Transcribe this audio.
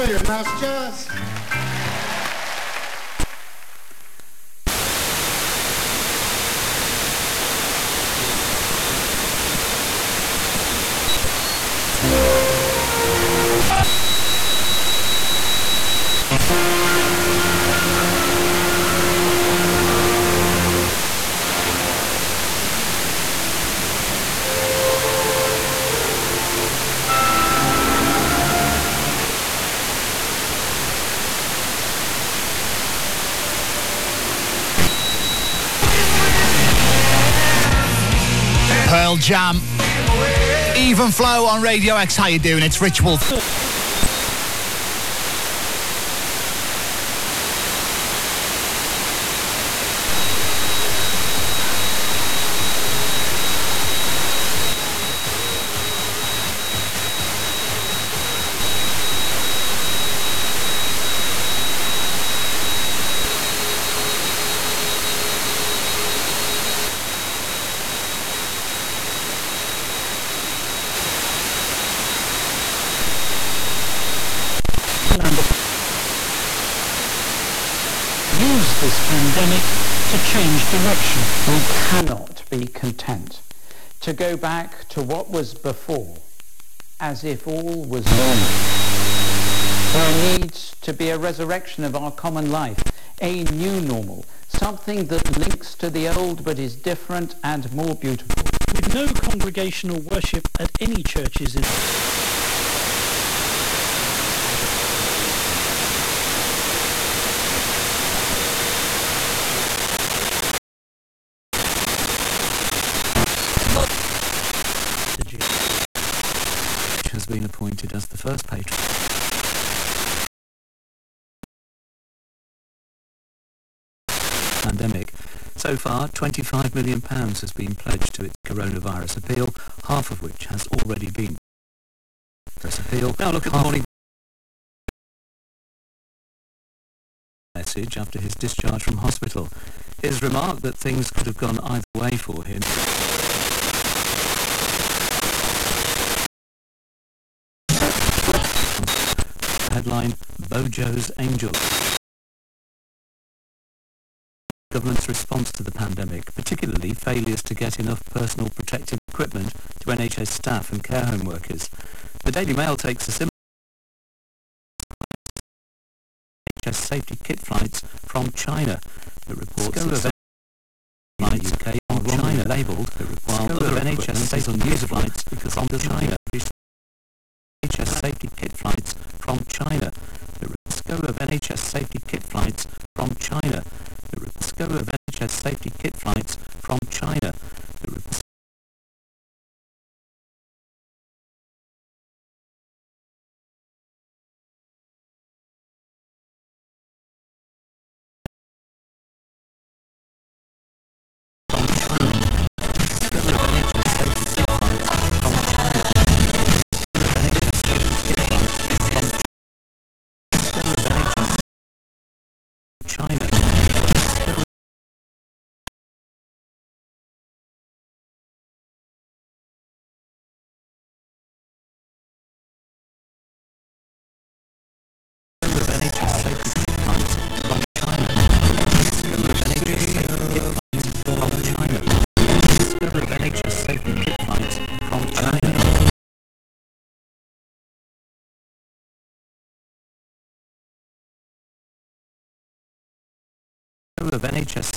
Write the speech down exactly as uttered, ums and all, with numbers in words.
very nice jazz. Pearl Jam. Even Flow on Radio X. How you doing? It's Rich Wolf. Use this pandemic to change direction. We cannot be content to go back to what was before, as if all was normal. There needs to be a resurrection of our common life, a new normal, something that links to the old but is different and more beautiful. With no congregational worship at any churches in... has been appointed as the first patron. Pandemic. So far, twenty-five million pounds has been pledged to its coronavirus appeal, half of which has already been. This appeal. Now look at the morning message after his discharge from hospital. His remark that things could have gone either way for him. Headline, Bojo's Angel. Government's response to the pandemic, particularly failures to get enough personal protective equipment to N H S staff and care home workers. The Daily Mail takes a similar N H S safety kit flights from China. It reports that flights U K are China labelled, while other N H S safety kit flights from China. N H S safety kit flights from China. The risk of N H S safety kit flights from China. The risk of N H S safety kit flights from China. The risk China. Of N H S